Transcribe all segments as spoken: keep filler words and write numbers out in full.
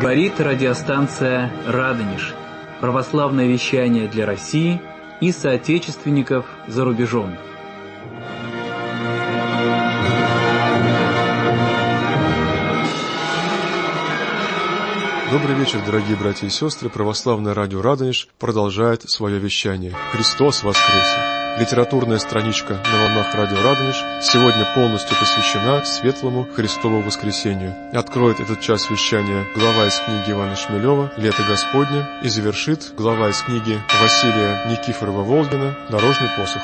Говорит радиостанция «Радонеж». Православное вещание для России и соотечественников за рубежом. Добрый вечер, дорогие братья и сестры. Православное радио «Радонеж» продолжает свое вещание. Христос воскресе! Литературная страничка на волнах радио «Радонеж» сегодня полностью посвящена светлому Христову воскресению. Откроет этот час вещания глава из книги Ивана Шмелева «Лето Господне» и завершит глава из книги Василия Никифорова-Волгина «Дорожный посох».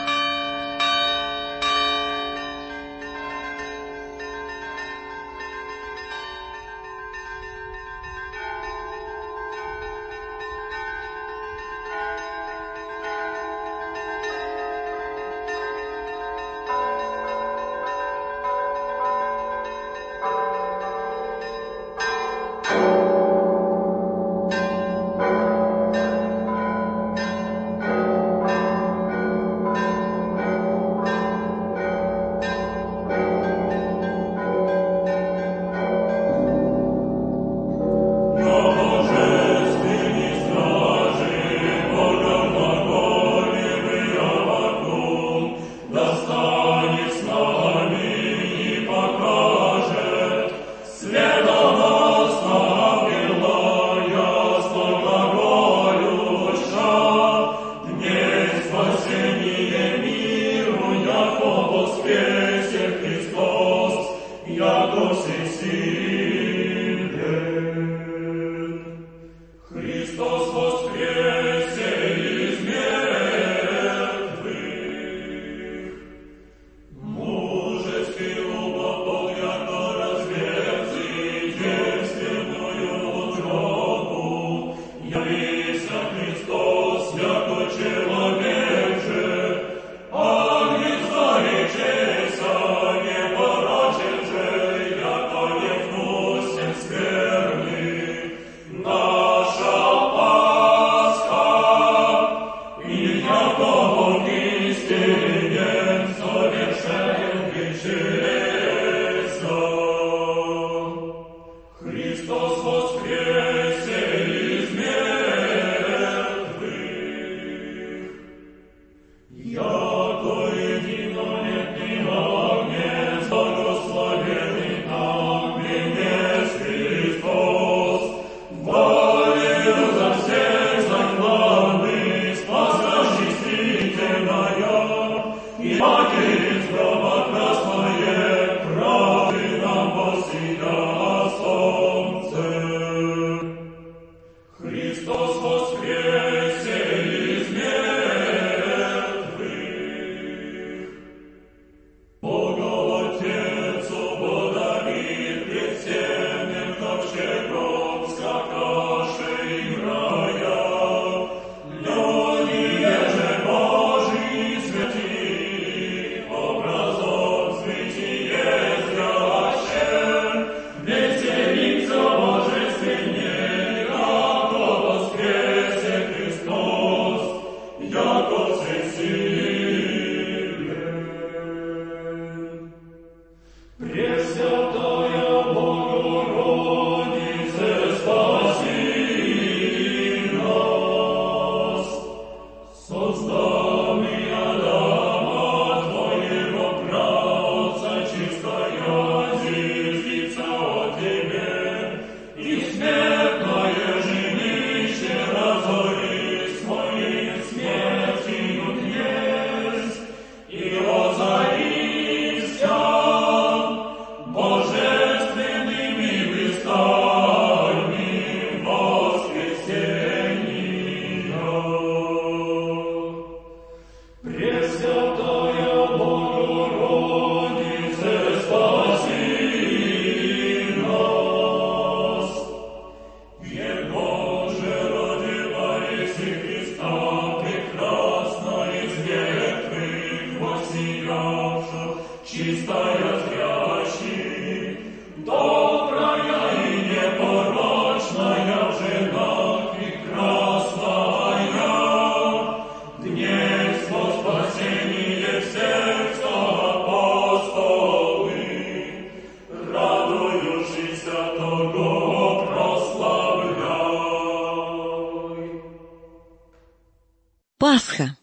Пасха.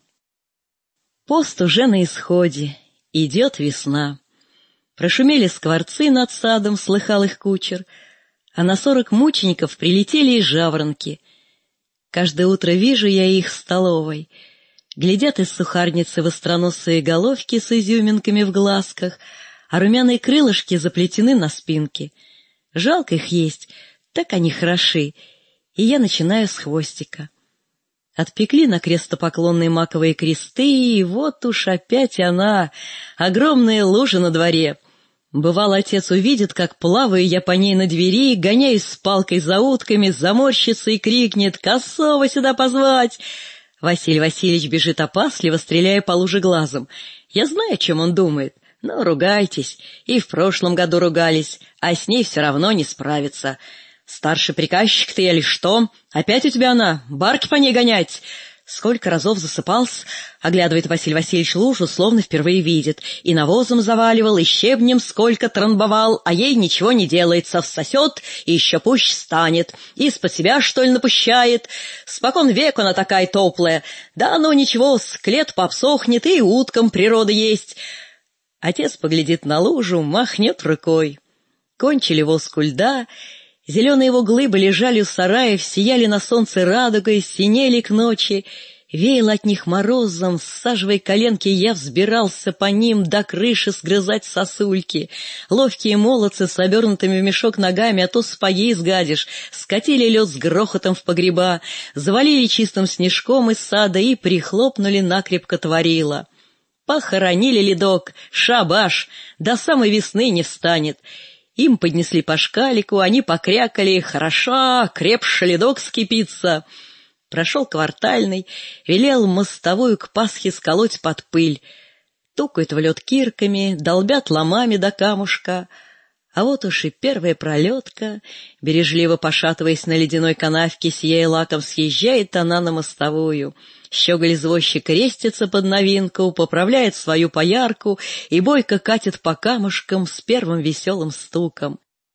Пост уже на исходе, идет весна. Прошумели скворцы над садом, слыхал их кучер, а на сорок мучеников прилетели и жаворонки. Каждое утро вижу я их в столовой. Глядят из сухарницы востроносые головки с изюминками в глазках, а румяные крылышки заплетены на спинке. Жалко их есть, так они хороши, и я начинаю с хвостика. Отпекли на крестопоклонные маковые кресты, и вот уж опять она, огромная лужа на дворе. Бывало, отец увидит, как плаваю я по ней на двери, гоняюсь с палкой за утками, заморщится и крикнет: «Косого сюда позвать!» Василий Васильевич бежит опасливо, стреляя по луже глазом. Я знаю, о чем он думает. Ну, ругайтесь. И в прошлом году ругались, а с ней все равно не справиться. Старший приказчик ты или что? Опять у тебя она? Барки по ней гонять? Сколько разов засыпался, оглядывает Василий Васильевич лужу, словно впервые видит. И навозом заваливал, и щебнем сколько трамбовал, а ей ничего не делается, всосет и еще пуще станет. Из-под себя, что ли, напущает? Спокон веку она такая топлая. Да ну ничего, склет пообсохнет, и уткам природа есть. Отец поглядит на лужу, махнет рукой. Кончили воску льда. Зеленые его глыбы лежали у сараев, сияли на солнце радугой, синели к ночи. Веяло от них морозом, всаживая коленки, я взбирался по ним до крыши сгрызать сосульки. Ловкие молодцы с обернутыми в мешок ногами, а то сапоги изгадишь, скатили лед с грохотом в погреба, завалили чистым снежком из сада и прихлопнули накрепко творила. Похоронили ледок, шабаш, до самой весны не встанет. Им поднесли по шкалику, они покрякали: «Хороша, крепше ледок скипится». Прошел квартальный, велел мостовую к Пасхе сколоть под пыль. Тукают в лед кирками, долбят ломами до камушка. А вот уж и первая пролетка, бережливо пошатываясь на ледяной канавке, сияя лаком, съезжает она на мостовую. Щеголь-извозчик крестится под новинку, поправляет свою поярку и бойко катит по камушкам с первым веселым стуком.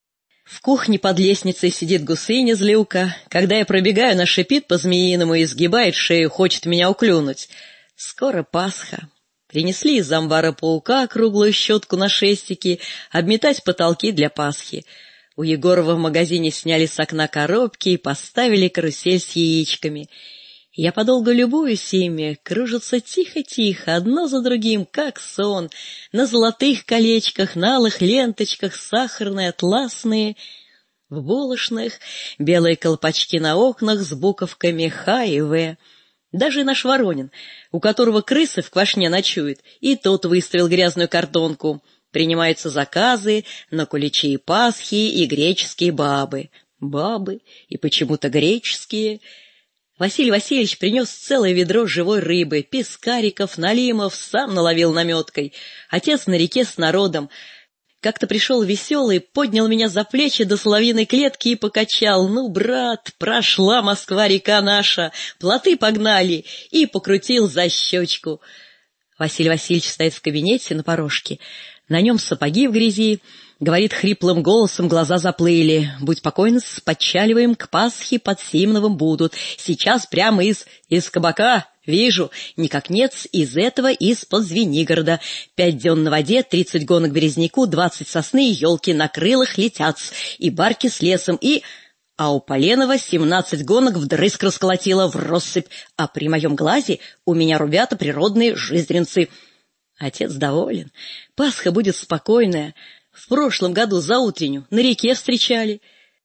В кухне под лестницей сидит гусыня злюка. Когда я пробегаю, она шипит по-змеиному и сгибает шею, хочет меня уклюнуть. Скоро Пасха. Принесли из амбара паука круглую щетку на шестики, обметать потолки для Пасхи. У Егорова в магазине сняли с окна коробки и поставили карусель с яичками. Я подолгу любуюсь ими, кружатся тихо-тихо, одно за другим, как сон, на золотых колечках, на алых ленточках, сахарные, атласные, в булочных, белые колпачки на окнах с буковками Х и В. Даже наш Воронин, у которого крысы в квашне ночуют, и тот выставил грязную картонку. Принимаются заказы на куличи и Пасхи, и греческие бабы. Бабы, и почему-то греческие. Василий Васильевич принес целое ведро живой рыбы, пескариков, налимов, сам наловил наметкой. Отец на реке с народом. Как-то пришел веселый, поднял меня за плечи до соловьиной клетки и покачал. «Ну, брат, прошла Москва-река наша, плоты погнали!» И покрутил за щечку. Василий Васильевич стоит в кабинете на порожке. На нем сапоги в грязи. Говорит хриплым голосом, глаза заплыли. «Будь покойна, подчаливаем к Пасхе под Симновым будут. Сейчас прямо из... из кабака. Вижу. Никак нет, из этого, из-под Звенигорода. Пять дён на воде, тридцать гонок березняку, двадцать сосны и елки на крылах летят. И барки с лесом, и...» А у Поленова семнадцать гонок вдрызг расколотила в россыпь. А при моем глазе у меня рубята природные жизренцы. Отец доволен. Пасха будет спокойная. В прошлом году заутренню на реке встречали.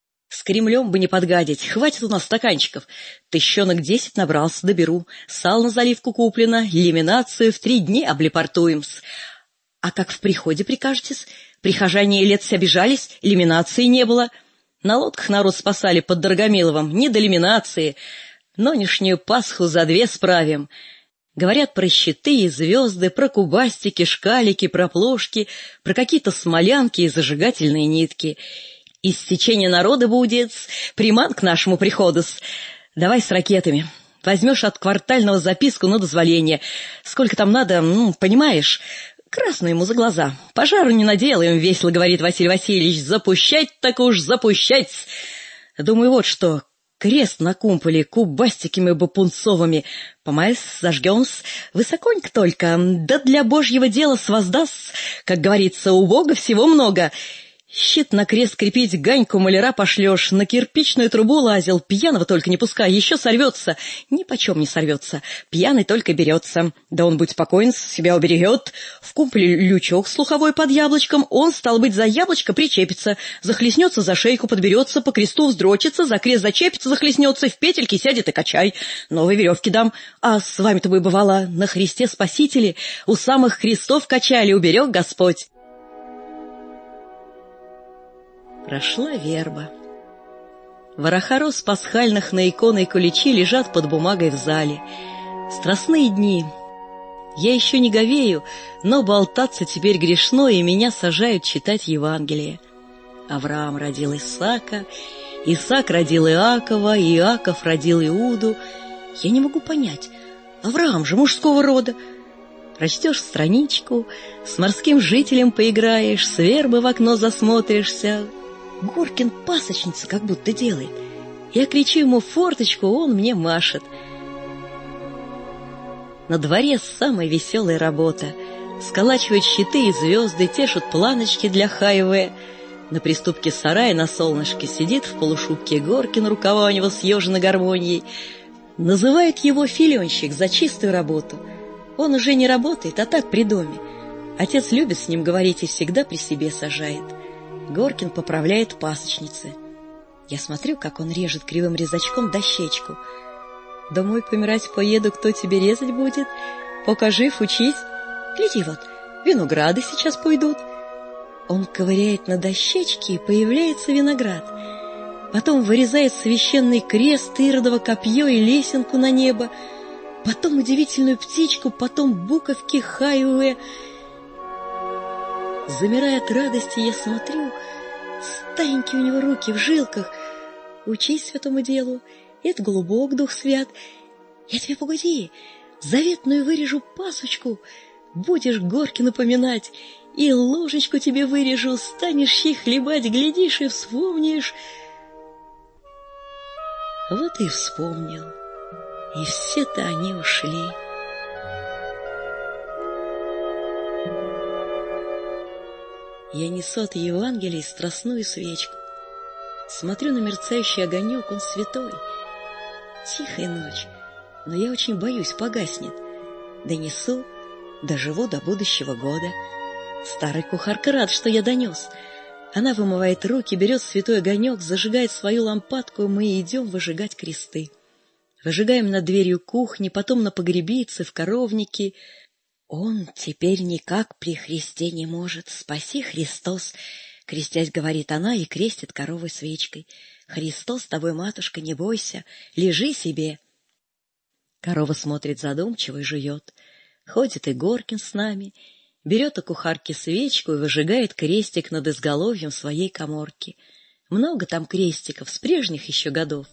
С Кремлем бы не подгадить, хватит у нас стаканчиков. Тыщенок десять набрался, доберу. Сало на заливку куплено, лиминацию в три дни облепортуем-с. А как в приходе прикажетесь? Прихожане лет обижались, лиминации не было. На лодках народ спасали под Дорогомиловым, не до лиминации. Нонешнюю Пасху за две справим. Говорят про щиты и звезды, про кубастики, шкалики, про плошки, про какие-то смолянки и зажигательные нитки. Из течения народа будет, приман к нашему приходу. Давай с ракетами. Возьмешь от квартального записку на дозволение. Сколько там надо, ну, понимаешь, красную ему за глаза. Пожару не наделаем, весело говорит Василий Васильевич. Запущать так уж запущать. Думаю, вот что, крест на кумполе кубастиками бы пунцовыми. Помайс, зажгем-с, высоконько только, да для божьего дела своздаст, как говорится, у Бога всего много. Щит на крест крепить, Ганьку маляра пошлешь, на кирпичную трубу лазил, пьяного только не пускай, еще сорвется. Ни почем не сорвется, пьяный только берется. Да он, будь спокоен, себя уберегет. В кумполе лючок слуховой под яблочком, он, стал быть, за яблочко причепится, захлестнется за шейку, подберется, по кресту вздрочится, за крест зачепится, захлестнется, в петельки сядет и качай. Новые веревки дам. А с вами-то бы бывало, на Христе Спасителе у самых крестов качали, уберег Господь. Прошла верба. Вороха роз пасхальных на иконой куличи лежат под бумагой в зале. Страстные дни. Я еще не говею, но болтаться теперь грешно, и меня сажают читать Евангелие. Авраам родил Исаака, Исаак родил Иакова, Иаков родил Иуду. Я не могу понять, Авраам же мужского рода. Прочтешь страничку, с морским жителем поиграешь, с вербы в окно засмотришься. Горкин пасочница как будто делает. Я кричу ему форточку, он мне машет. На дворе самая веселая работа. Сколачивают щиты и звезды, тешут планочки для хайве. На приступке сарая на солнышке сидит в полушубке Горкин, рукава у него съежены гармонией. Называют его филенщик за чистую работу. Он уже не работает, а так при доме. Отец любит с ним говорить и всегда при себе сажает. Горкин поправляет пасочницы. Я смотрю, как он режет кривым резачком дощечку. Домой помирать поеду, кто тебе резать будет? Пока жив, учись. Гляди вот, винограды сейчас пойдут. Он ковыряет на дощечке, и появляется виноград. Потом вырезает священный крест, иродово копье и лесенку на небо. Потом удивительную птичку, потом буковки хайуэ. Замирая от радости, я смотрю, стаенькие у него руки в жилках. Учись святому делу, это голубок дух свят. Я тебе погоди, заветную вырежу пасочку, будешь Горкину поминать, и ложечку тебе вырежу, станешь щи хлебать, глядишь и вспомнишь. Вот и вспомнил, и все-то они ушли. Я несу от Евангелия страстную свечку. Смотрю на мерцающий огонек, он святой. Тихая ночь, но я очень боюсь, погаснет. Донесу, доживу до будущего года. Старый кухарка рад, что я донес. Она вымывает руки, берет святой огонек, зажигает свою лампадку, и мы идем выжигать кресты. Выжигаем над дверью кухни, потом на погребице, в коровнике. Он теперь никак при Христе не может. Спаси, Христос! Крестясь, говорит она и крестит коровой свечкой. Христос, тобой, матушка, не бойся, лежи себе. Корова смотрит задумчиво и жует. Ходит и Горкин с нами, берет у кухарки свечку и выжигает крестик над изголовьем своей каморки. Много там крестиков, с прежних еще годов.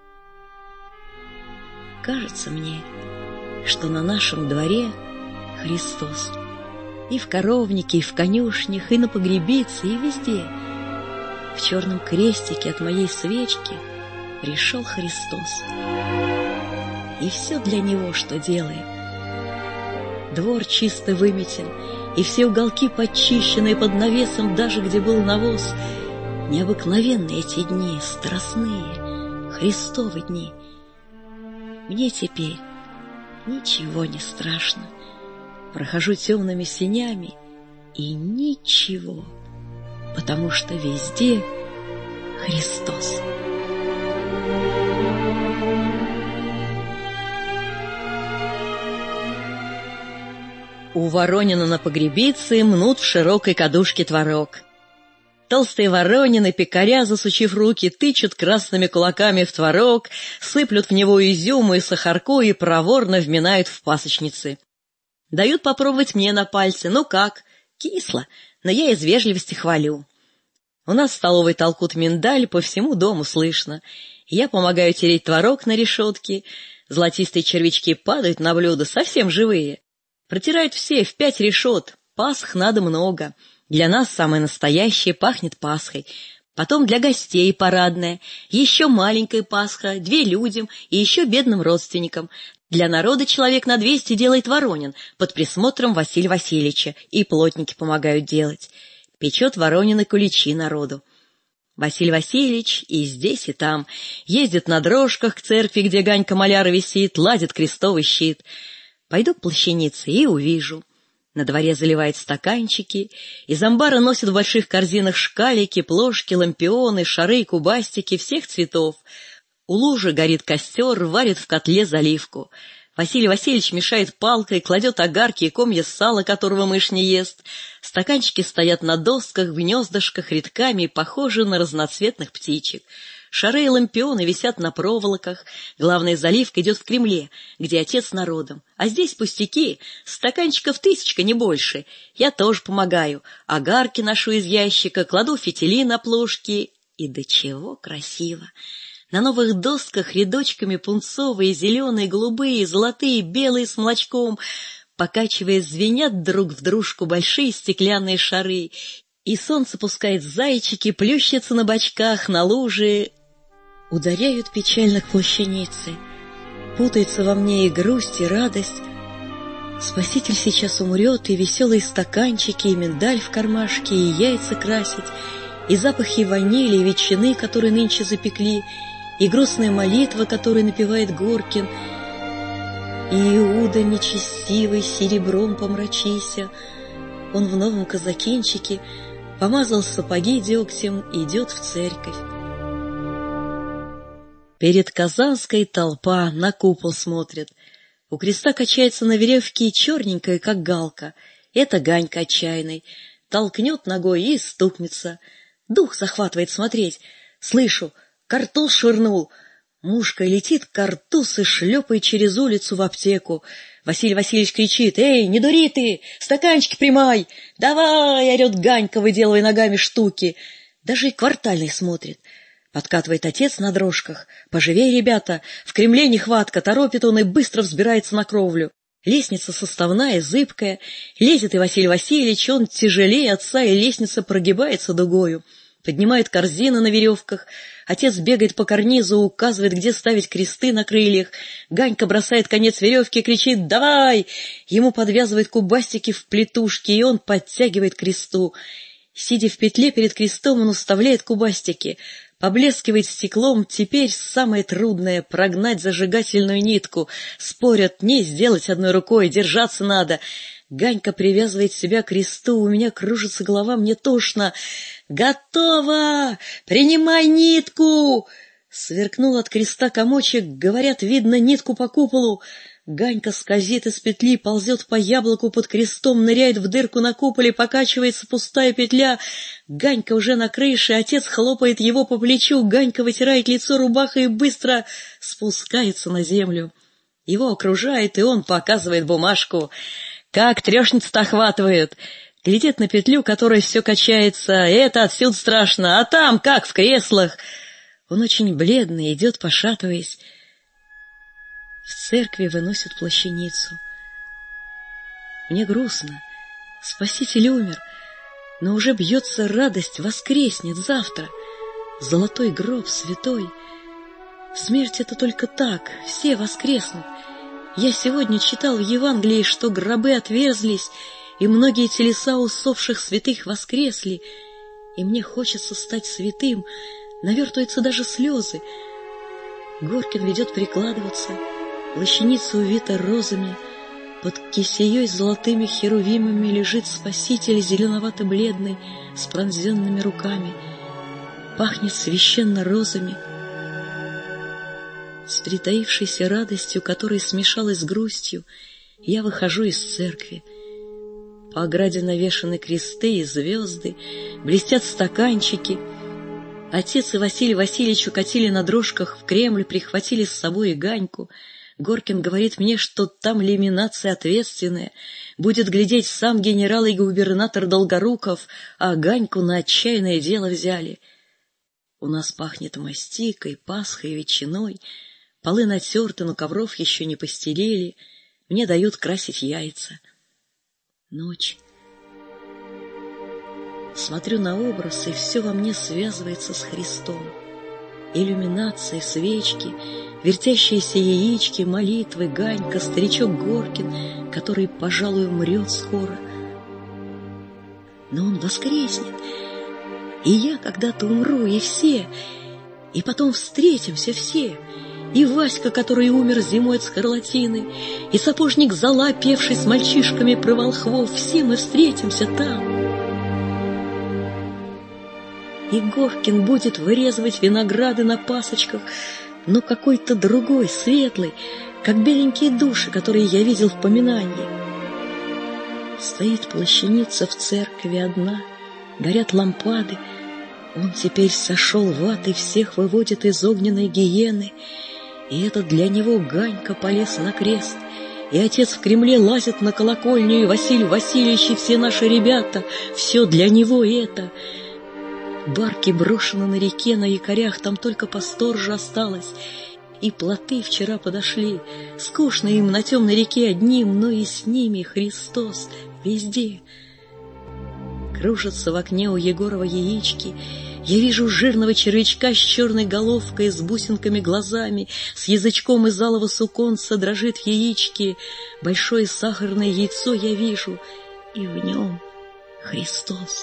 Кажется мне, что на нашем дворе Христос. И в коровнике, и в конюшнях, и на погребице, и везде. В черном крестике от моей свечки пришел Христос. И все для Него, что делает. Двор чисто выметен, и все уголки подчищены под навесом, даже где был навоз. Необыкновенные эти дни, страстные, Христовы дни. Мне теперь ничего не страшно. Прохожу темными сенями, и ничего, потому что везде Христос. У Воронина на погребице мнут в широкой кадушке творог. Толстые воронины, пекаря, засучив руки, тычут красными кулаками в творог, сыплют в него изюму и сахарку и проворно вминают в пасочницы. Дают попробовать мне на пальцы. Ну как? Кисло, но я из вежливости хвалю. У нас в столовой толкут миндаль, по всему дому слышно. Я помогаю тереть творог на решетке. Золотистые червячки падают на блюдо, совсем живые. Протирают все в пять решет. Пасх надо много. Для нас самое настоящее, пахнет Пасхой. Потом для гостей парадная, еще маленькая Пасха, две людям и еще бедным родственникам. Для народа человек на двести делает Воронин под присмотром Василия Васильевича, и плотники помогают делать. Печет Воронин и куличи народу. Василий Васильевич и здесь, и там ездит на дрожках к церкви, где Ганька маляра висит, ладит крестовый щит. Пойду к плащанице и увижу. На дворе заливает стаканчики, из амбара носят в больших корзинах шкалики, плошки, лампионы, шары, кубастики всех цветов. У лужи горит костер, варит в котле заливку. Василий Васильевич мешает палкой, кладет огарки и комья сала, которого мышь не ест. Стаканчики стоят на досках, в гнездышках, рядками, похожи на разноцветных птичек. Шары и лампионы висят на проволоках. Главная заливка идет в Кремле, где отец народом. А здесь пустяки, стаканчиков тысячка, не больше. Я тоже помогаю. Огарки ношу из ящика, кладу фитили на плошки. И до чего красиво! На новых досках рядочками пунцовые, зеленые, голубые, золотые, белые с молочком, покачиваясь, звенят друг в дружку большие стеклянные шары. И солнце пускает зайчики, плющится на бочках, на луже. Ударяют печально к плащанице. Путается во мне и грусть, и радость. Спаситель сейчас умрет, и веселые стаканчики, и миндаль в кармашке, и яйца красить, и запахи ванили, и ветчины, которые нынче запекли, и грустная молитва, которую напевает Горкин, и Иуда нечестивый, серебром помрачися. Он в новом казакинчике, помазал сапоги дегтем, идет в церковь. Перед Казанской толпа на купол смотрит. У креста качается на веревке черненькая, как галка. Это Ганька отчаянный. Толкнет ногой и стукнется. Дух захватывает смотреть. Слышу, картуз швырнул. Мушка летит картуз и шлепает через улицу в аптеку. Василий Васильевич кричит: «Эй, не дури ты! Стаканчики примай! Давай!» — орет Ганька, выделывая ногами штуки. Даже и квартальный смотрит. Подкатывает отец на дрожках. «Поживей, ребята! В Кремле нехватка!» Торопит он и быстро взбирается на кровлю. Лестница составная, зыбкая. Лезет и Василий Васильевич, он тяжелее отца, и лестница прогибается дугою. Поднимает корзины на веревках. Отец бегает по карнизу, указывает, где ставить кресты на крыльях. Ганька бросает конец веревки и кричит: «Давай!» Ему подвязывают кубастики в плетушке, и он подтягивает к кресту. Сидя в петле перед крестом, он уставляет кубастики. Поблескивает стеклом. Теперь самое трудное — прогнать зажигательную нитку. Спорят, не сделать одной рукой, держаться надо. Ганька привязывает себя к кресту. У меня кружится голова, мне тошно. «Готово! Принимай нитку!» Сверкнул от креста комочек. Говорят, видно нитку по куполу. Ганька скользит из петли, ползет по яблоку под крестом, ныряет в дырку на куполе, покачивается пустая петля. Ганька уже на крыше, отец хлопает его по плечу, Ганька вытирает лицо рубахой и быстро спускается на землю. Его окружает, и он показывает бумажку. Как трешница-то охватывает. Глядит на петлю, которая все качается. Это отсюда страшно, а там как в креслах. Он очень бледный, идет, пошатываясь. В церкви выносят плащаницу. Мне грустно. Спаситель умер, но уже бьется радость, воскреснет завтра. Золотой гроб святой. Смерть — это только так, все воскреснут. Я сегодня читал в Евангелии, что гробы отверзлись, и многие телеса усопших святых воскресли. И мне хочется стать святым, навертываются даже слезы. Горкин ведет прикладываться. Плащаница увита розами, под кисеей с золотыми херувимами лежит Спаситель зеленовато-бледный, с пронзенными руками. Пахнет священно розами. С притаившейся радостью, которая смешалась с грустью, я выхожу из церкви. По ограде навешаны кресты и звезды, блестят стаканчики. Отец и Василий Васильевич укатили на дрожках в Кремль, прихватили с собой и Ганьку. Горкин говорит мне, что там лиминация ответственная. Будет глядеть сам генерал и губернатор Долгоруков, а Ганьку на отчаянное дело взяли. У нас пахнет мастикой, пасхой, ветчиной. Полы натерты, но ковров еще не постелили. Мне дают красить яйца. Ночь. Смотрю на образ, и все во мне связывается с Христом. Иллюминации, свечки, вертящиеся яички, молитвы, Ганька, старичок Горкин, который, пожалуй, умрет скоро. Но он воскреснет, и я когда-то умру, и все, и потом встретимся все. И Васька, который умер зимой от скарлатины, и сапожник Зола, певший с мальчишками про волхвов, все мы встретимся там. И Горкин будет вырезывать винограды на пасочках, но какой-то другой, светлый, как беленькие души, которые я видел в поминании. Стоит плащаница в церкви одна, горят лампады. Он теперь сошел в ад и всех выводит из огненной гиены. И это для него Ганька полез на крест, и отец в Кремле лазит на колокольню, и Василий Васильевич, и все наши ребята, все для него это. Барки брошены на реке, на якорях, там только по стороже осталось. И плоты вчера подошли, скучно им на темной реке одним, но и с ними Христос везде. Кружатся в окне у Егорова яички. Я вижу жирного червячка с черной головкой, с бусинками глазами, с язычком из алого суконца дрожит в яичке. Большое сахарное яйцо я вижу, и в нем Христос.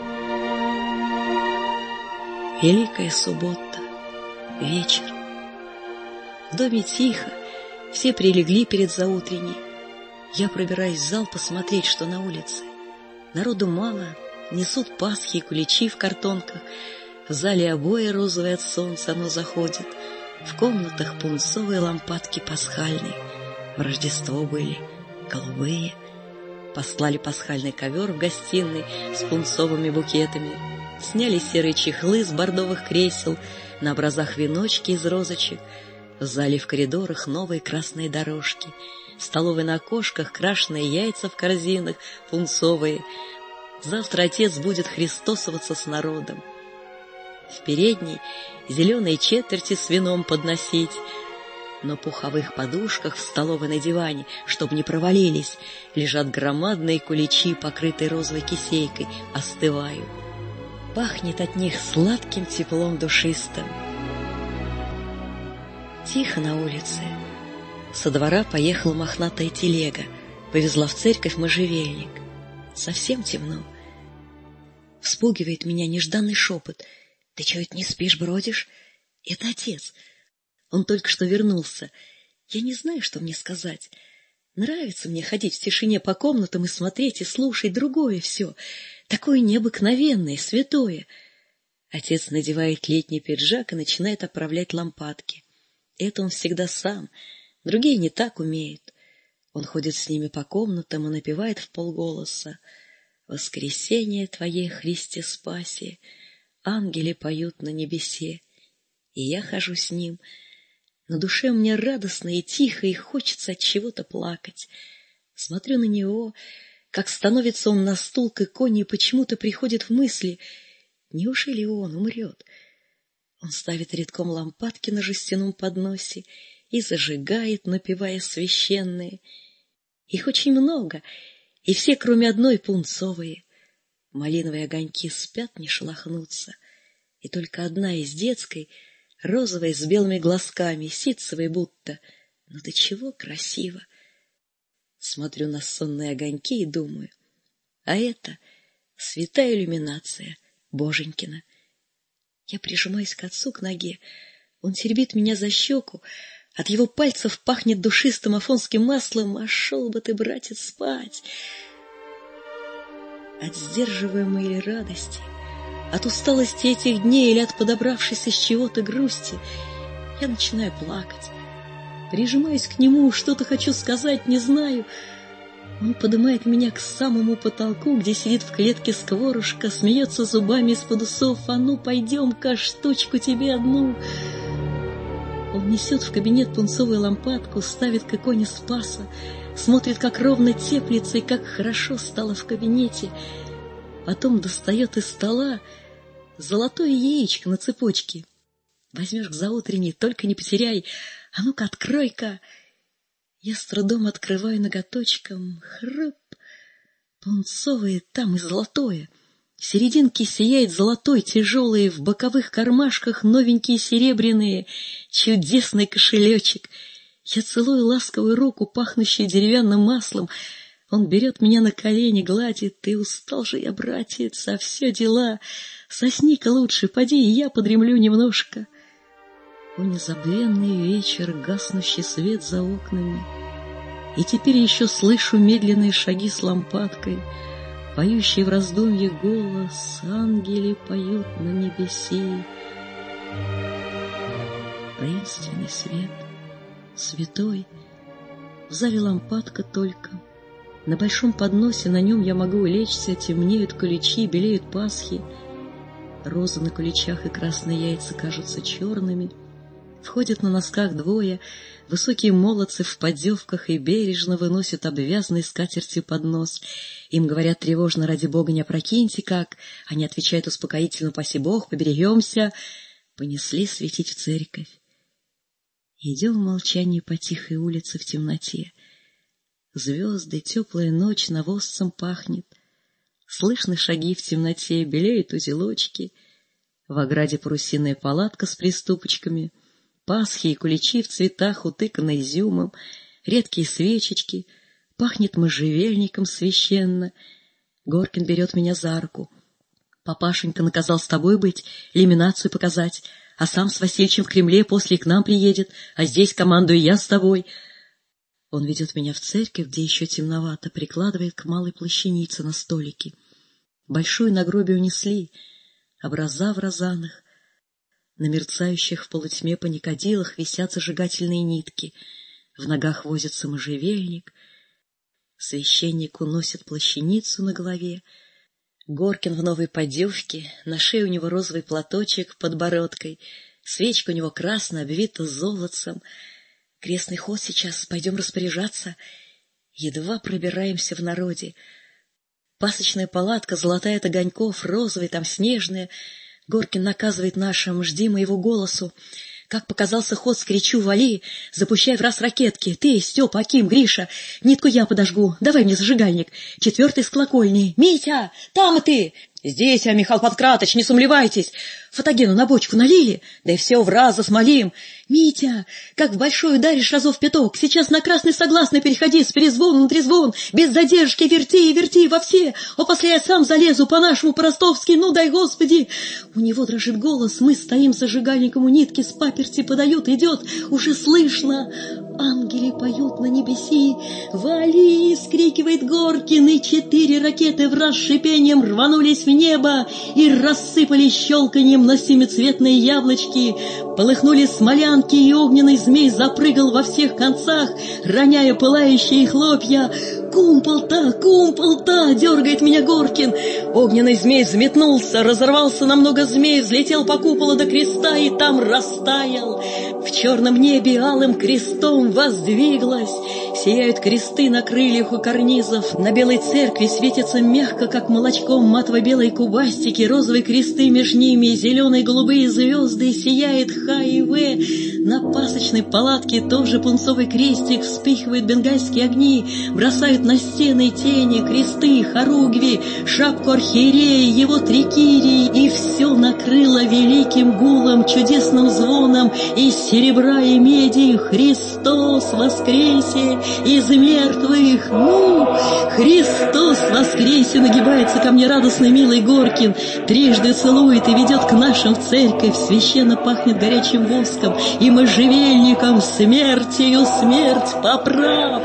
Великая суббота, вечер. В доме тихо, все прилегли перед заутренней. Я пробираюсь в зал посмотреть, что на улице. Народу мало, несут пасхи и куличи в картонках. В зале обои розовые от солнца, оно заходит. В комнатах пунцовые лампадки пасхальные. В Рождество были голубые. Послали пасхальный ковер в гостиной с пунцовыми букетами. Сняли серые чехлы с бордовых кресел, на образах веночки из розочек. В зале в коридорах новые красные дорожки. В столовой на окошках крашеные яйца в корзинах, пунцовые. Завтра отец будет христосоваться с народом. В передней зеленые четверти с вином подносить. На пуховых подушках в столовой на диване, чтоб не провалились, лежат громадные куличи, покрытые розовой кисейкой, остывают. Пахнет от них сладким теплом душистым. Тихо на улице. Со двора поехала мохнатая телега, повезла в церковь можжевельник. Совсем темно. Вспугивает меня нежданный шепот. «Ты чего это не спишь, бродишь?» Это отец. Он только что вернулся. Я не знаю, что мне сказать. Нравится мне ходить в тишине по комнатам и смотреть, и слушать другое все. Такое необыкновенное, святое. Отец надевает летний пиджак и начинает оправлять лампадки. Это он всегда сам. Другие не так умеют. Он ходит с ними по комнатам и напевает вполголоса: «Воскресение Твое, Христе спаси, ангели поют на небесе». И я хожу с ним. На душе мне радостно и тихо, и хочется от чего-то плакать. Смотрю на него, как становится он на стул к иконе, и почему-то приходит в мысли: неужели он умрет? Он ставит редком лампадки на жестяном подносе и зажигает, напевая священные. Их очень много, и все, кроме одной, пунцовые. Малиновые огоньки спят, не шелохнутся, и только одна из детской, розовая, с белыми глазками, ситцевой будто, но до чего красиво. Смотрю на сонные огоньки и думаю: а это святая иллюминация Боженькина. Я прижимаюсь к отцу, к ноге. Он теребит меня за щеку. От его пальцев пахнет душистым афонским маслом. А шел бы ты, братец, спать. От сдерживаемой или радости, от усталости этих дней или от подобравшейся с чего-то грусти, я начинаю плакать. Прижимаюсь к нему, что-то хочу сказать, не знаю. Он поднимает меня к самому потолку, где сидит в клетке скворушка, смеется зубами из-под усов. «А ну, пойдем-ка, штучку тебе одну!» Он несет в кабинет пунцовую лампадку, ставит к иконе Спаса, смотрит, как ровно теплится и как хорошо стало в кабинете. Потом достает из стола золотое яичко на цепочке. «Возьмешь к заутренней, только не потеряй. А ну-ка, открой-ка!» Я с трудом открываю ноготочком. Храп! Пунцовое там и золотое. В серединке сияет золотой, тяжелый, в боковых кармашках новенькие серебряные, чудесный кошелечек. Я целую ласковую руку, пахнущую деревянным маслом. Он берет меня на колени, гладит. Ты устал же я, братец, а все дела. Сосни-ка лучше, поди, и я подремлю немножко. О, незабвенный вечер, гаснущий свет за окнами. И теперь еще слышу медленные шаги с лампадкой, поющий в раздумье голос, ангели поют на небесе. Таинственный свет, святой, в зале лампадка только. На большом подносе на нем я могу улечься, темнеют куличи, белеют пасхи. Розы на куличах и красные яйца кажутся черными. Входят на носках двое, высокие молодцы в поддевках и бережно выносят обвязанный скатертью поднос. Им говорят тревожно: ради бога, не опрокиньте как. Они отвечают успокоительно: паси бог, побережемся. Понесли светить в церковь. Идем в молчании по тихой улице в темноте. Звезды, теплая ночь, навозцем пахнет. Слышны шаги в темноте, белеют узелочки. В ограде парусиная палатка с приступочками, пасхи и куличи в цветах, утыканы изюмом, редкие свечечки, пахнет можжевельником священно. Горкин берет меня за руку. Папашенька наказал с тобой быть, иллюминацию показать, а сам с Васильичем в Кремле после к нам приедет, а здесь командую я с тобой. Он ведет меня в церковь, где еще темновато, прикладывает к малой плащанице на столике. Большую нагробие унесли, образа в розанах. На мерцающих в полутьме паникадилах висят зажигательные нитки. В ногах возится можжевельник. Священник уносит плащаницу на голове. Горкин в новой поддевке, на шее у него розовый платочек под бородкой, свечка у него красная, обвита золотцем. Крестный ход сейчас, пойдем распоряжаться. Едва пробираемся в народе. Пасочная палатка, золотая от огоньков, розовая, там снежная. Горкин наказывает нашим: жди моего голосу. Как показался ход, скричу: вали, запущай в раз ракетки. Ты, Степа, Аким, Гриша, нитку я подожгу, давай мне зажигальник. Четвертый с колокольни. Митя, там и ты. Здесь я, Михаил Панкратыч, не сумлевайтесь. Фотогену на бочку налили, да и все в раз засмолим. Митя, как в большой ударишь разов пяток, сейчас на красный согласный переходи, с перезвоном на трезвон, без задержки верти и верти во все. О, после я сам залезу по-нашему, по-ростовски, ну дай Господи. У него дрожит голос, мы стоим с зажигальником у нитки, с паперти подают, идет, уже слышно. Ангели поют на небеси. Вали, скрикивает Горкин, и четыре ракеты в раз шипением рванулись в небо и рассыпались щелканьем на семицветные яблочки. Полыхнули смолянки, и огненный змей запрыгал во всех концах, роняя пылающие хлопья. «Кумпол-то, кумпол-то!» — дергает меня Горкин. Огненный змей взметнулся, разорвался на много змей, взлетел по куполу до креста и там растаял. В черном небе алым крестом воздвиглась. Сияют кресты на крыльях у карнизов. На белой церкви светятся мягко, как молочком, матово-белые кубастики, розовые кресты меж ними, зеленые голубые звезды, сияет Х и В. На пасочной палатке тоже пунцовый крестик, вспыхивают бенгальские огни, бросают на стены тени, кресты, хоругви, шапку архиерея, его трикирии, и все накрыло великим гулом, чудесным звоном из серебра и меди. Христос воскресе из мертвых! Ну, Христос воскресе! Нагибается ко мне радостный милый Горкин, трижды целует и ведет к нашим в церковь. Священно пахнет горячим воском и можжевельником. Смертью смерть поправ!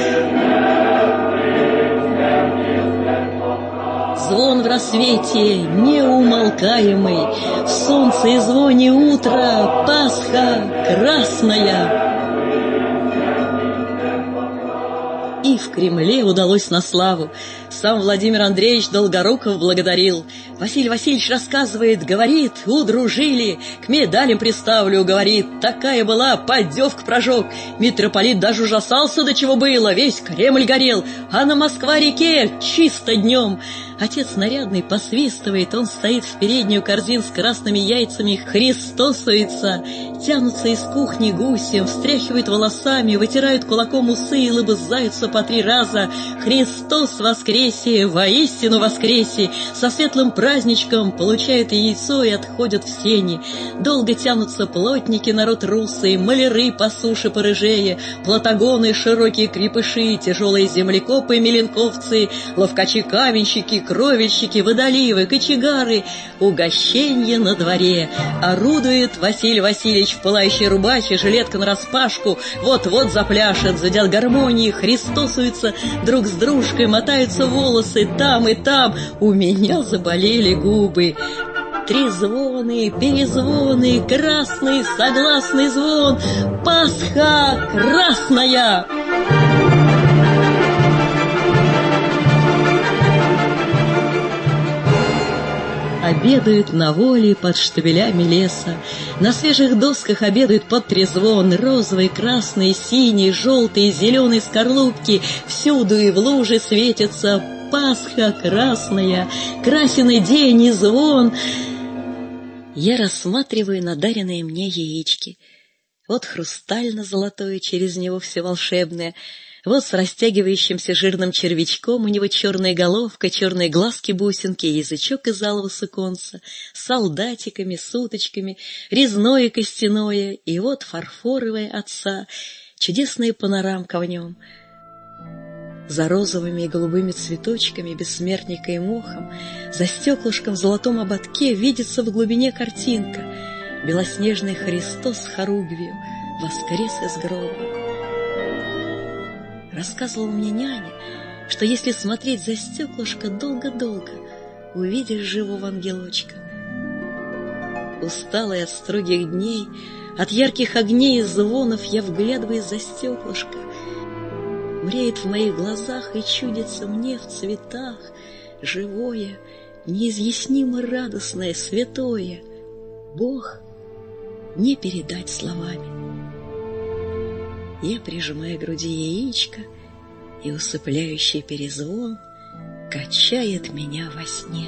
Звон в рассвете неумолкаемый, в солнце и звоне утра Пасха красная. И в Кремле удалось на славу. Сам Владимир Андреевич Долгоруков благодарил. Василий Васильевич рассказывает, говорит, удружили, к медалям приставлю, говорит, такая была, поддевка прожег. Митрополит даже ужасался, до чего было, весь Кремль горел, а на Москва-реке чисто днем. Отец нарядный посвистывает, он стоит в переднюю, корзин с красными яйцами христосуется. Тянутся из кухни гусем, встряхивают волосами, вытирают кулаком усы и лыбызаются по три раза. Христос воскресе, воистину воскресе! Со светлым праздничком получают яйцо и отходят в сени. Долго тянутся плотники, народ русый, маляры по суше порыжее, платагоны, широкие крепыши, тяжелые землекопы, меленковцы, ловкачи-каменщики, кровельщики, водоливы, кочегары. Угощенье на дворе. Орудует Василий Васильевич в пылающей рубахе, жилетка нараспашку. Вот-вот запляшет, задят гармонии, христосуются друг с дружкой, мотаются волосы там и там. У меня заболели губы. Трезвоны, перезвоны, красный согласный звон. Пасха красная! Обедают на воле под штабелями леса, на свежих досках обедают под трезвон. Розовые, красные, синие, желтые, зеленые скорлупки, всюду и в луже светятся. Пасха красная, красный день и звон. Я рассматриваю надаренные мне яички. Вот хрустально-золотое, через него все волшебное. Вот с растягивающимся жирным червячком, у него черная головка, черные глазки-бусинки, язычок из алого суконца, с солдатиками, с уточками, резное костяное, и вот фарфоровое отца, чудесная панорамка в нем. За розовыми и голубыми цветочками, бессмертника и мохом, за стеклышком в золотом ободке видится в глубине картинка. Белоснежный Христос с хоругвью воскрес из гроба. Рассказывала мне няня, что если смотреть за стеклышко долго-долго, увидишь живого ангелочка. Усталая от строгих дней, от ярких огней и звонов, я вглядываюсь за стеклышко. Мреет в моих глазах и чудится мне в цветах живое, неизъяснимо радостное, святое. Бог не передать словами. Я прижимаю к груди яичко, и усыпляющий перезвон качает меня во сне.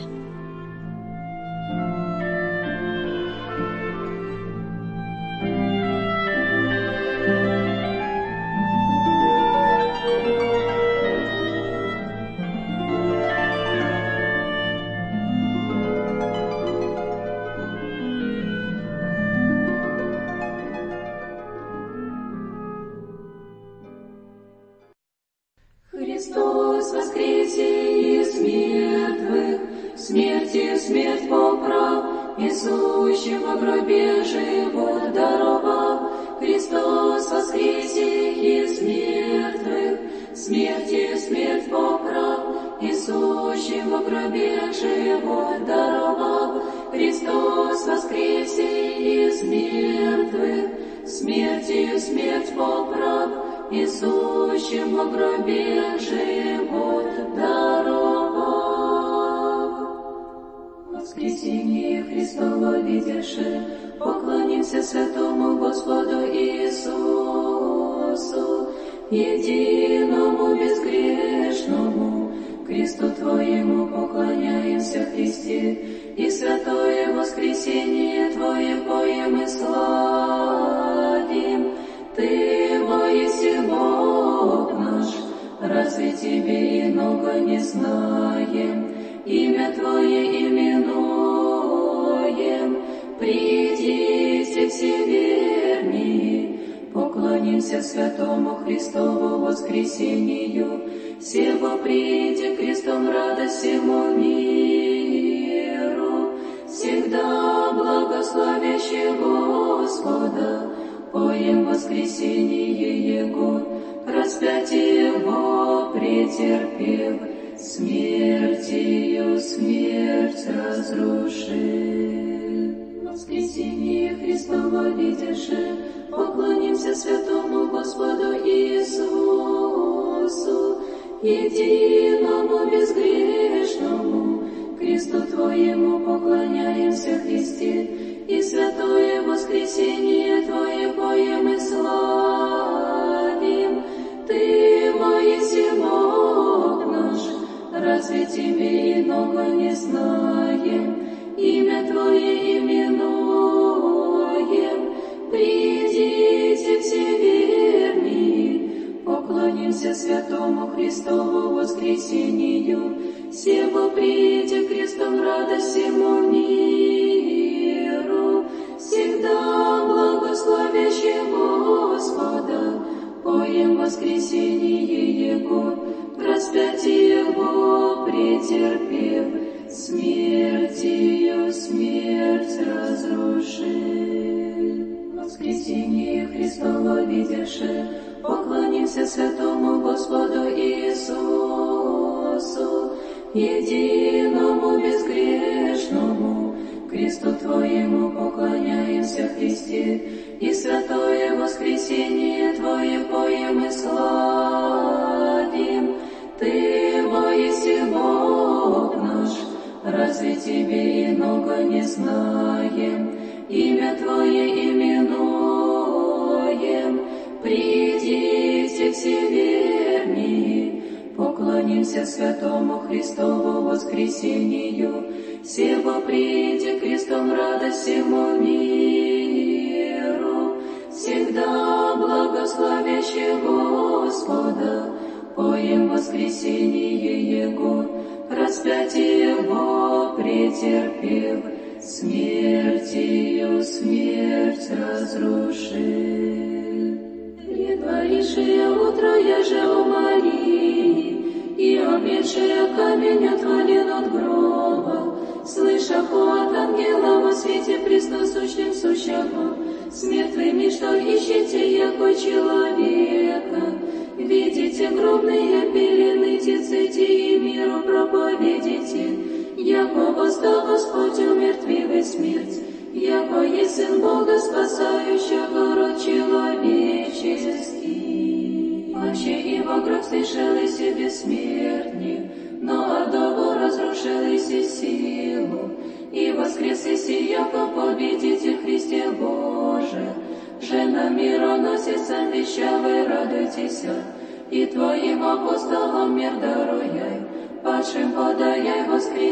Христос воскресе из мертвых, смертью смерть поправ, несущим во гробе живот даровав. Христос воскресе из мертвых, смертью смерть поправ, несущим во гробе живот даровав. Христос воскресе из мертвых, смертью смерть поправ, несущим во гробе живот даровав. Воскресение Христово видевши, поклонимся святому Господу Иисусу, единому безгрешному, кресту Твоему поклоняемся, Христе, и святое воскресение Твое, кое мы славим. Ты воистину Бог наш, разве Тебе иного не знаем? Имя Твое именуем, придите все верни, поклонимся святому Христову воскресению, сего приди крестом радость всему миру, всегда благословящий Господа, поем воскресение Его, распятие Его претерпев, смертью смерть разрушив. Воскресение Христово видевши, поклонимся святому Господу Иисусу, единому безгрешному, кресту Твоему поклоняемся, Христе, и святое воскресение Твое, кое мы славим. Ты воистину Бог наш, разве Тебе иного Твое именуем. Придите все верные, поклонимся святому Христову воскресению, сего прийти крестом радость всему миру, всегда благословящий Господа, поем воскресение Его, распятие Его претерпев, смертью смерть разрушив. Воскресение Христово видевши, поклонимся святому Господу Иисусу, единому безгрешному, кресту Твоему поклоняемся Христе, и святое воскресение Твое поем и славим. Ты воистину Бог наш, разве Тебе иного не знаем? Имя Твое именуем. Придите все верные, поклонимся святому Христову воскресению, сего прийти крестом радость всему миру, всегда благословящий Господа, поем воскресение Его, распятие Его претерпев, смертью смерть разрушив. Предварившее утро я же о Марии, и обретшая камень отвален от гроба, слыша от ангела во свете пресносущим сущего, с мертвыми, что ищете, яко человека, видите гробные пелены, теците и миру проповедите, яко восстал Господь умертвивый смерть, яко есть Сын Бога, спасающего род человеческий. Паще и во гроб слышал и себе смертник, но ордову разрушил и силу, и воскрес и яко победитель Христе Боже. Жена мироносица вещавой радуйтесь, и Твоим апостолам мир даруяй, падшим подаяй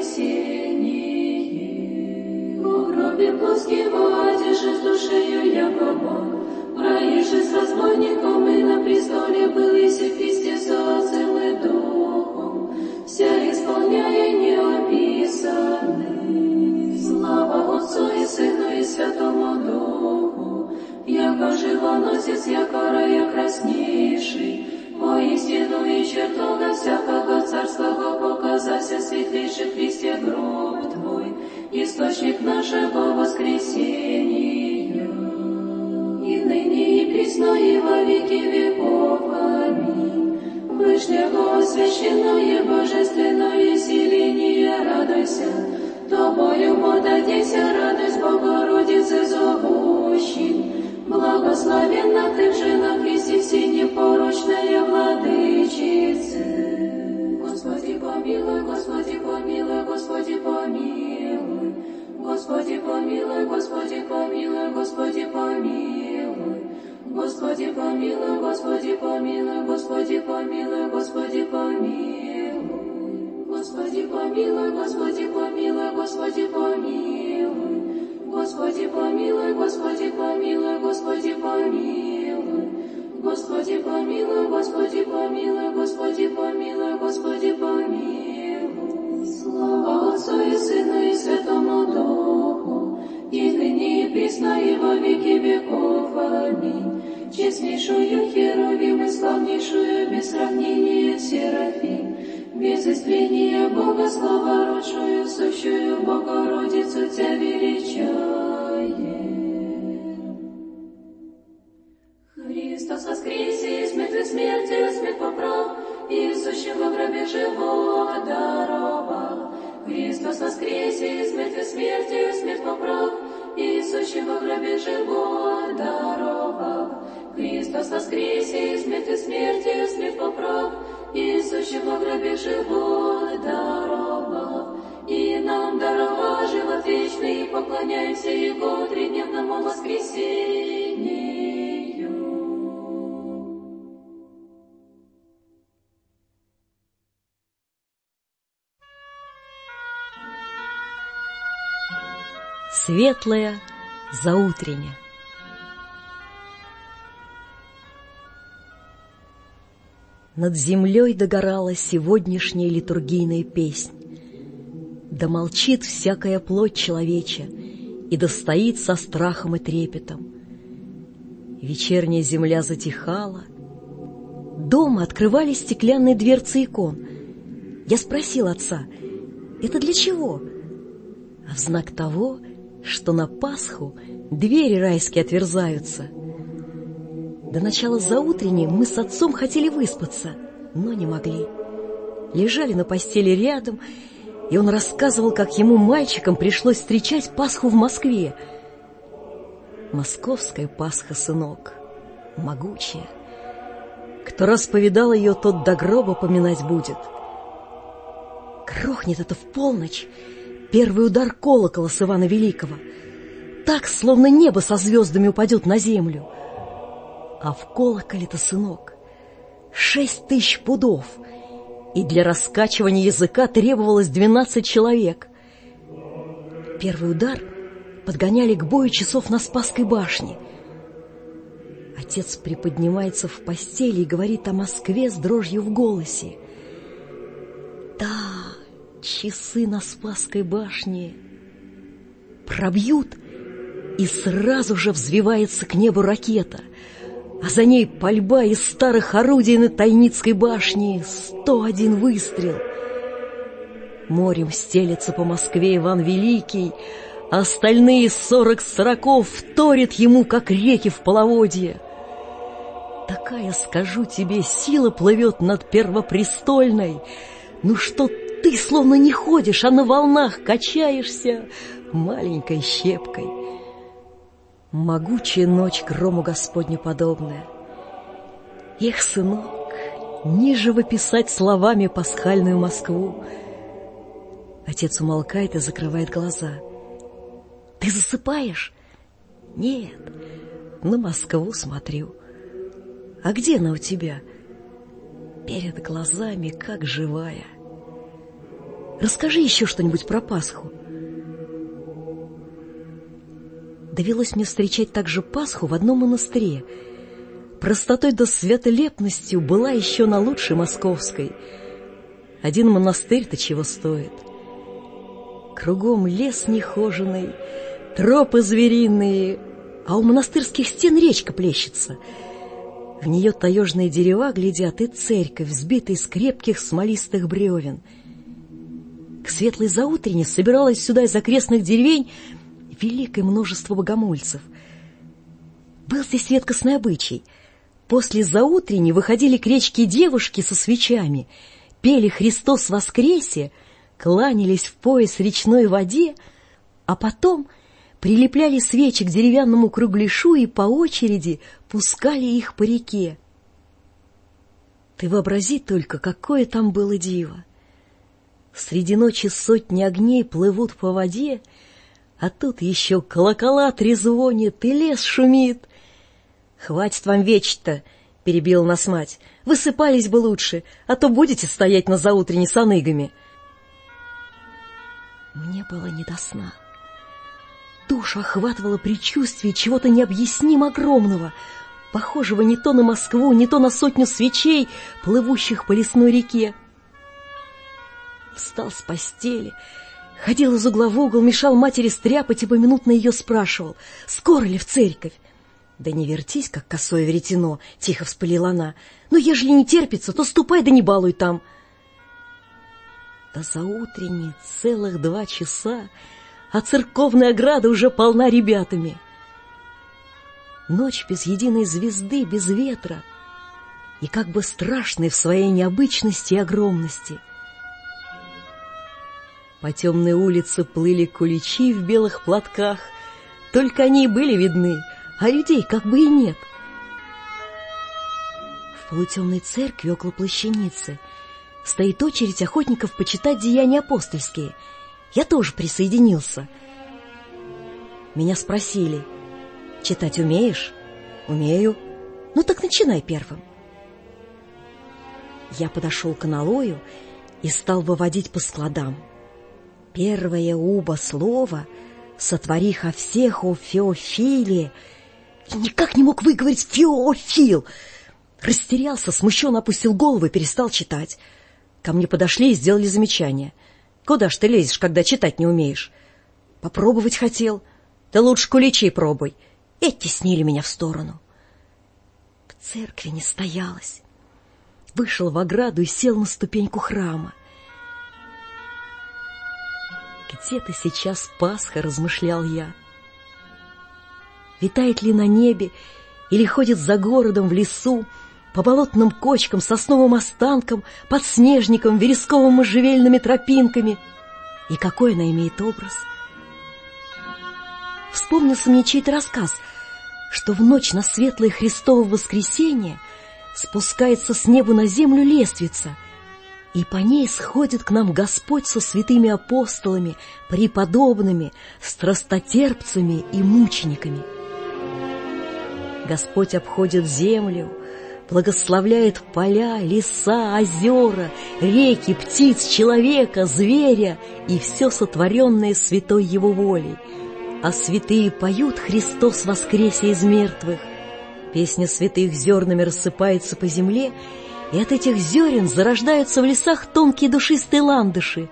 воскресение. В гробе плоского одежи с душею якобы, проезжий с разбойником и на престоле был Иси Христе соцелый духом, вся исполняя неописанный. Слава Отцу и Сыну и Святому Духу, яко живоносец, яко рая краснейший, воистину и чертога всякого царского показася светлейший Христе гроб Твой, источник нашего воскресения, и ныне и присно и во веки веков. Аминь. Вышнего священное божественное селение радуйся, Тобою подадейся, радость Богородицы зовущей. Благословенна Ты в женах Христе все непорочная владычица. Господи помилуй, Господи помилуй, Господи помилуй, Господи помилуй, Господи помилуй, Господи помилуй, Господи помилуй, Господи помилуй, Господи помилуй, Господи помилуй, Господи помилуй, Господи помилуй, Господи помилуй, Господи помилуй, Господи помилуй, Господи помилуй, Господи помилуй, Господи помилуй, Господи помилуй, Господи помилуй. Слава Отцу и Сыну и Святому Духу, и ныне и присно и во веки веков. Аминь. Честнейшую Херувим и славнейшую без сравнения Серафим, без истления Бога славородшую, сущую Богородицу Тебя величаем. Христос воскресе, из мертвых смерти, смерть поправ, и сущим во гробе живот даровал. Христос воскресе, из мертвых смерти, смерть поправ, и сущим во гробе живот даровал. Христос воскресе, из мертвых смерти, смерть поправ, и сущим во гробе живот даровал. И нам даровал живот вечный, и поклоняемся Его тридневному воскресению. Светлая заутреня. Над землей догорала сегодняшняя литургийная песнь. Да молчит всякая плоть человеча, и да стоит со страхом и трепетом. Вечерняя земля затихала. Дома открывались стеклянные дверцы икон. Я спросил отца, это для чего? А в знак того, что на Пасху двери райские отверзаются. До начала заутренней мы с отцом хотели выспаться, но не могли. Лежали на постели рядом, и он рассказывал, как ему, мальчикам, пришлось встречать Пасху в Москве. Московская Пасха, сынок, могучая. Кто раз повидал ее, тот до гроба поминать будет. Грохнет это в полночь, первый удар колокола с Ивана Великого. Так, словно небо со звездами упадет на землю. А в колоколе-то, сынок, шесть тысяч пудов, и для раскачивания языка требовалось двенадцать человек. Первый удар подгоняли к бою часов на Спасской башне. Отец приподнимается в постели и говорит о Москве с дрожью в голосе. Да, часы на Спасской башне пробьют, и сразу же взвивается к небу ракета, а за ней пальба из старых орудий на Тайницкой башне. Сто один выстрел. Морем стелется по Москве Иван Великий, а остальные сорок сороков вторят ему, как реки в половодье. Такая, скажу тебе, сила плывет над Первопрестольной, ну что ты словно не ходишь, а на волнах качаешься маленькой щепкой. Могучая ночь грому Господню подобная. Эх, сынок, не живописать словами пасхальную Москву. Отец умолкает и закрывает глаза. Ты засыпаешь? Нет, на Москву смотрю. А где она у тебя? Перед глазами, как живая. Расскажи еще что-нибудь про Пасху. Довелось мне встречать также Пасху в одном монастыре. Простотой да святолепностью была еще на лучшей московской. Один монастырь-то чего стоит. Кругом лес нехоженый, тропы звериные, а у монастырских стен речка плещется. В нее таежные дерева глядят, и церковь, взбитая из крепких смолистых бревен. К светлой заутрене собиралось сюда из окрестных деревень великое множество богомольцев. Был здесь редкостный обычай. После заутрени выходили к речке девушки со свечами, пели «Христос воскресе», кланялись в пояс речной воде, а потом прилепляли свечи к деревянному кругляшу и по очереди пускали их по реке. Ты вообрази только, какое там было диво. Среди ночи сотни огней плывут по воде, а тут еще колокола трезвонят и лес шумит. — Хватит вам вечить-то, — перебила нас мать. — Высыпались бы лучше, а то будете стоять на заутренне с аныгами. Мне было не до сна. Душу охватывало предчувствие чего-то необъяснимо огромного, похожего не то на Москву, не то на сотню свечей, плывущих по лесной реке. Встал с постели, ходил из угла в угол, мешал матери стряпать и поминутно ее спрашивал, скоро ли в церковь. Да не вертись, как косое веретено, — тихо вспылила она. Но ежели не терпится, то ступай да не балуй там. До заутренней целых два часа, а церковная ограда уже полна ребятами. Ночь без единой звезды, без ветра, и как бы страшной в своей необычности и огромности. По темной улице плыли куличи в белых платках, только они и были видны, а людей как бы и нет. В полутемной церкви около плащаницы стоит очередь охотников почитать деяния апостольские. Я тоже присоединился. Меня спросили, читать умеешь? Умею. Ну так начинай первым. Я подошел к аналою и стал выводить по складам. Первое «уба» слово сотворих о всех о Феофиле. И никак не мог выговорить Феофил. Растерялся, смущенно опустил голову и перестал читать. Ко мне подошли и сделали замечание. Куда ж ты лезешь, когда читать не умеешь? Попробовать хотел. Да лучше куличей пробуй. И оттеснили меня в сторону. В церкви не стоялось. Вышел в ограду и сел на ступеньку храма. Где-то сейчас Пасха, размышлял я. Витает ли на небе или ходит за городом в лесу, по болотным кочкам, сосновым останкам, подснежникам, вересковым можжевельными тропинками. И какой она имеет образ? Вспомнился мне чей-то рассказ, что в ночь на светлое Христово воскресенье спускается с неба на землю лествица, и по ней сходит к нам Господь со святыми апостолами, преподобными, страстотерпцами и мучениками. Господь обходит землю, благословляет поля, леса, озера, реки, птиц, человека, зверя и все сотворенное святой Его волей. А святые поют «Христос воскресе из мертвых». Песня святых зернами рассыпается по земле, и от этих зерен зарождаются в лесах тонкие душистые ландыши.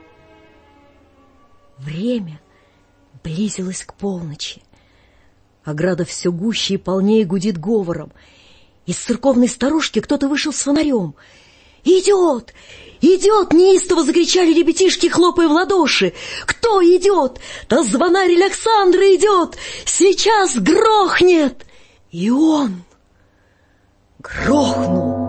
Время близилось к полночи. Ограда все гуще и полнее гудит говором. Из церковной сторожки кто-то вышел с фонарем. «Идет! Идет!» — неистово закричали ребятишки, хлопая в ладоши. «Кто идет? Да звонарь Александра идет! Сейчас грохнет!» И он грохнул.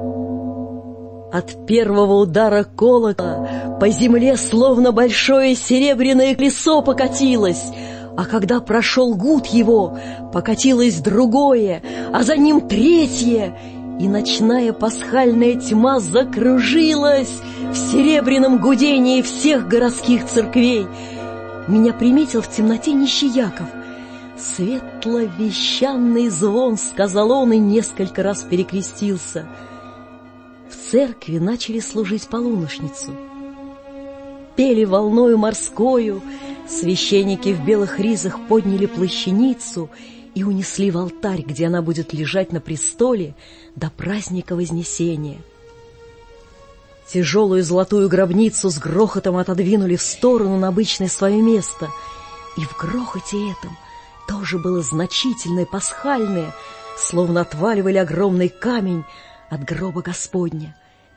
От первого удара колокола по земле словно большое серебряное колесо покатилось, а когда прошел гуд его, покатилось другое, а за ним третье, и ночная пасхальная тьма закружилась в серебряном гудении всех городских церквей. Меня приметил в темноте нищий Яков. «Светловещанный звон», — сказал он и несколько раз перекрестился. В церкви начали служить полуношницу. Пели волною морскою, священники в белых ризах подняли плащаницу и унесли в алтарь, где она будет лежать на престоле до праздника Вознесения. Тяжелую золотую гробницу с грохотом отодвинули в сторону на обычное свое место, и в грохоте этом тоже было значительное пасхальное, словно отваливали огромный камень от гроба Господня.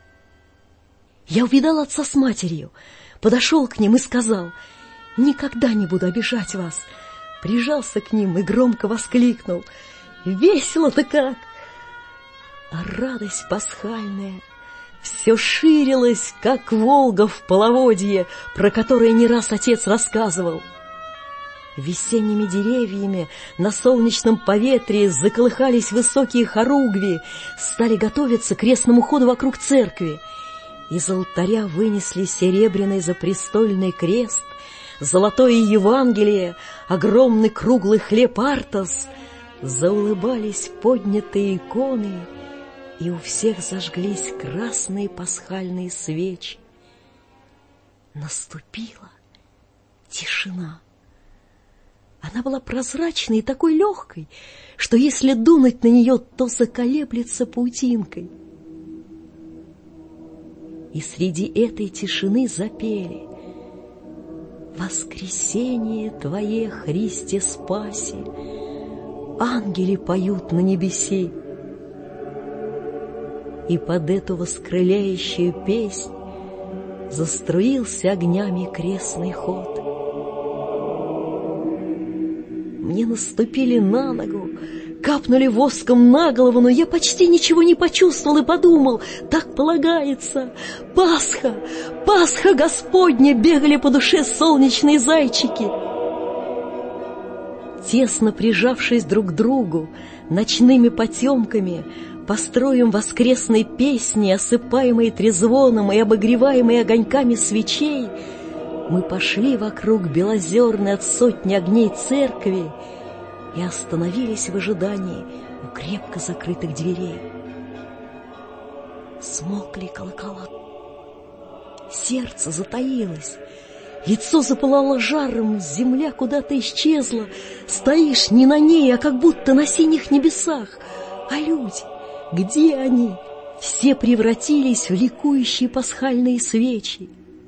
Я увидал отца с матерью, подошел к ним и сказал: «Никогда не буду обижать вас». Прижался к ним и громко воскликнул: «Весело-то как!» А радость пасхальная все ширилась, как Волга в половодье, про которое не раз отец рассказывал. Весенними деревьями на солнечном поветрии заколыхались высокие хоругви, стали готовиться к крестному ходу вокруг церкви. Из алтаря вынесли серебряный запрестольный крест, золотое Евангелие, огромный круглый хлеб артос. Заулыбались поднятые иконы, и у всех зажглись красные пасхальные свечи. Наступила тишина. Она была прозрачной и такой легкой, что если дунуть на нее, то заколеблется паутинкой. И среди этой тишины запели: «Воскресение Твое, Христе спаси, ангели поют на небесе». И под эту воскрыляющую песнь заструился огнями крестный ход. Мне наступили на ногу, капнули воском на голову, но я почти ничего не почувствовал и подумал: так полагается. Пасха, Пасха Господня, бегали по душе солнечные зайчики. Тесно прижавшись друг к другу, ночными потемками, построим воскресной песни, осыпаемые трезвоном и обогреваемые огоньками свечей, мы пошли вокруг белозерной от сотни огней церкви и остановились в ожидании у крепко закрытых дверей. Смолкли колокола. Сердце затаилось. Лицо запылало жаром, земля куда-то исчезла. Стоишь не на ней, а как будто на синих небесах. А люди, где они? Все превратились в ликующие пасхальные свечи.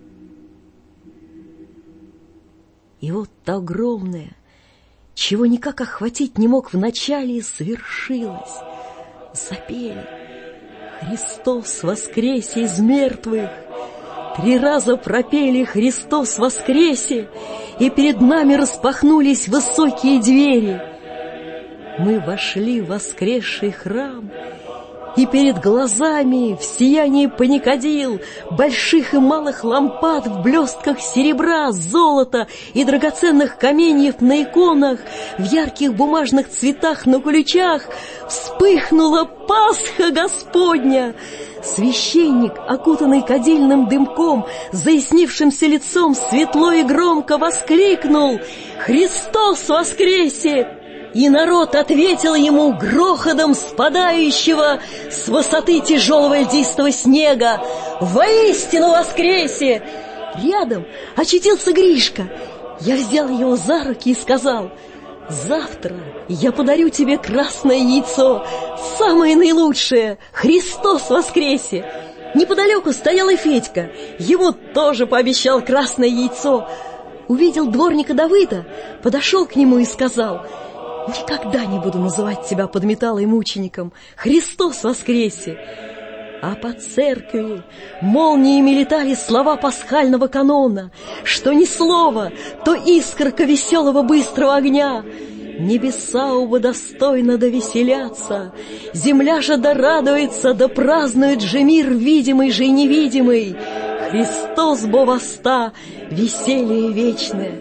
И вот то огромное, чего никак охватить не мог вначале, свершилось. Запели: «Христос воскресе из мертвых!» Три раза пропели «Христос воскресе!», и перед нами распахнулись высокие двери. Мы вошли в воскресший храм, и перед глазами в сиянии паникадил, больших и малых лампад в блестках серебра, золота и драгоценных каменьев на иконах, в ярких бумажных цветах на куличах вспыхнула Пасха Господня. Священник, окутанный кадильным дымком, заяснившимся лицом, светло и громко воскликнул: «Христос воскресе!» И народ ответил ему грохотом спадающего с высоты тяжелого льдистого снега: «Воистину воскресе!» Рядом очутился Гришка. Я взял его за руки и сказал: «Завтра я подарю тебе красное яйцо, самое наилучшее. Христос воскресе!» Неподалеку стоял и Федька. Ему тоже пообещал красное яйцо. Увидел дворника Давыда, подошел к нему и сказал: «Никогда не буду называть тебя подметалой мучеником. Христос воскресе!» А по церкви молниями летали слова пасхального канона, что ни слово, то искорка веселого быстрого огня. Небеса оба достойно да веселятся, земля же да радуется, да празднует же мир видимый же и невидимый. Христос бо воста, веселье вечное.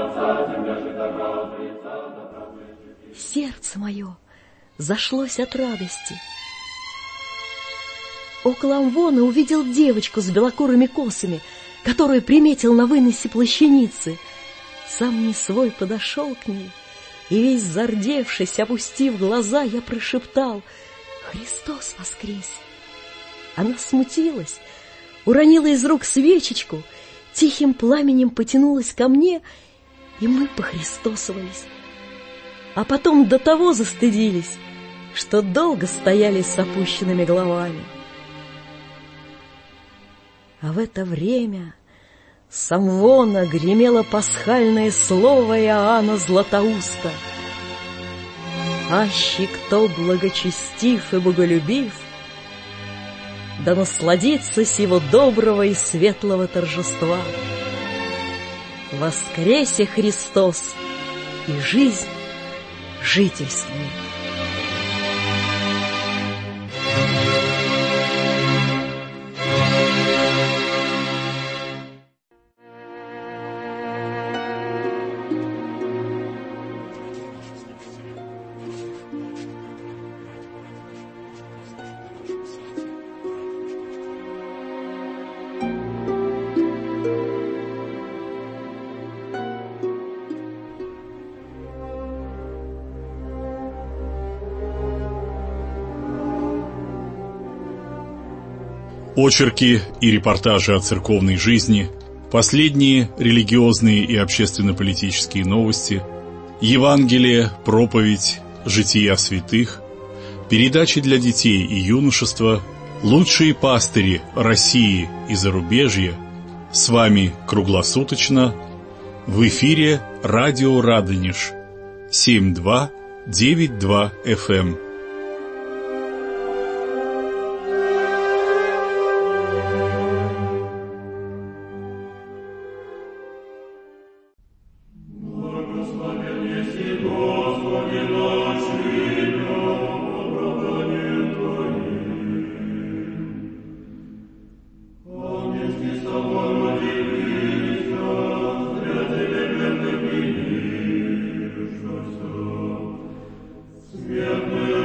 Сердце мое зашлось от радости. Около амвона увидел девочку с белокурыми косами, которую приметил на выносе плащаницы. Сам не свой подошел к ней, и весь зардевшись, опустив глаза, я прошептал: «Христос воскресе!» Она смутилась, уронила из рук свечечку, тихим пламенем потянулась ко мне, и мы похристосовались. А потом до того застыдились, что долго стояли с опущенными головами. А в это время с амвона гремело пасхальное слово Иоанна Златоуста: «Аще кто благочестив и боголюбив, да насладится сего доброго и светлого торжества. Воскресе Христос, и жизнь жительствует». Очерки и репортажи о церковной жизни, последние религиозные и общественно-политические новости, Евангелие, проповедь, жития святых, передачи для детей и юношества, лучшие пастыри России и зарубежья. С вами круглосуточно в эфире радио Радонеж семь два девять два эф эм. Смертная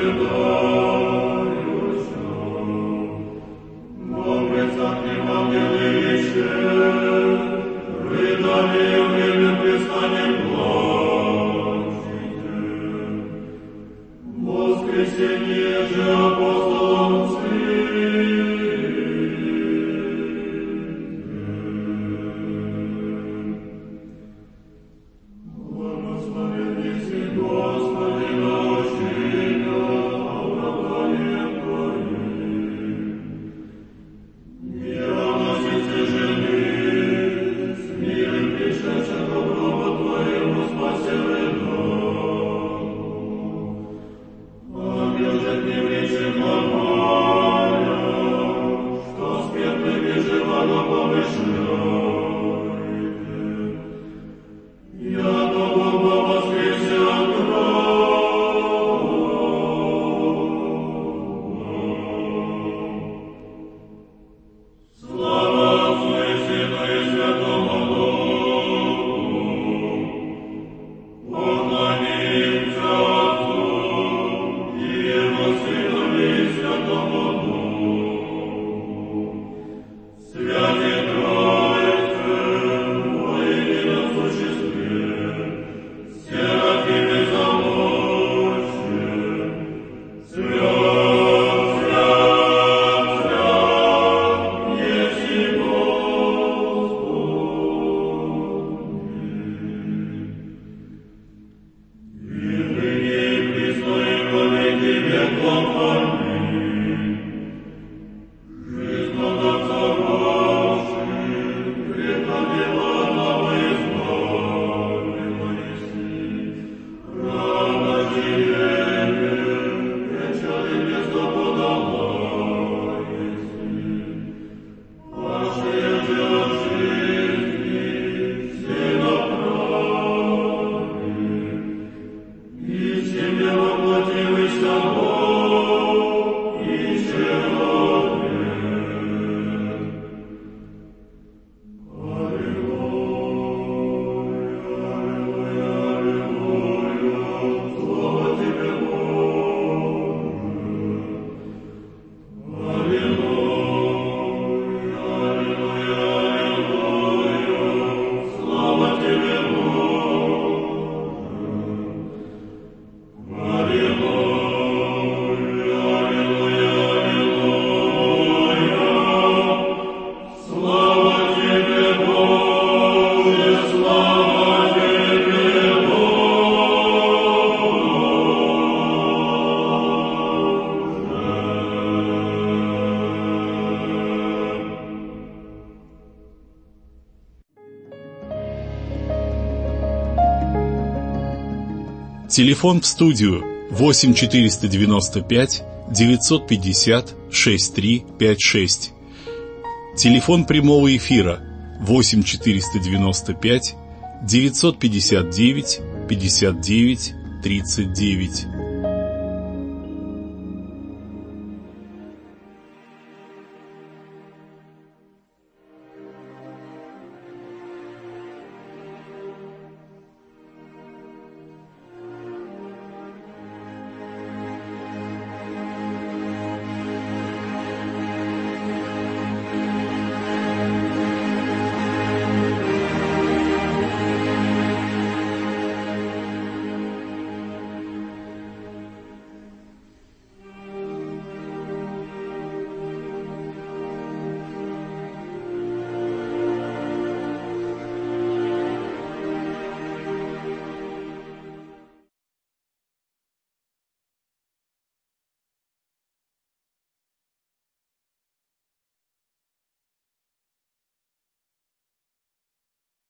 Телефон в студию восемь четыреста девяносто пять девятьсот пятьдесят шестьдесят три пятьдесят шесть. Телефон прямого эфира восемь четыреста девяносто пять девятьсот пятьдесят девять пятьдесят девять тридцать девять.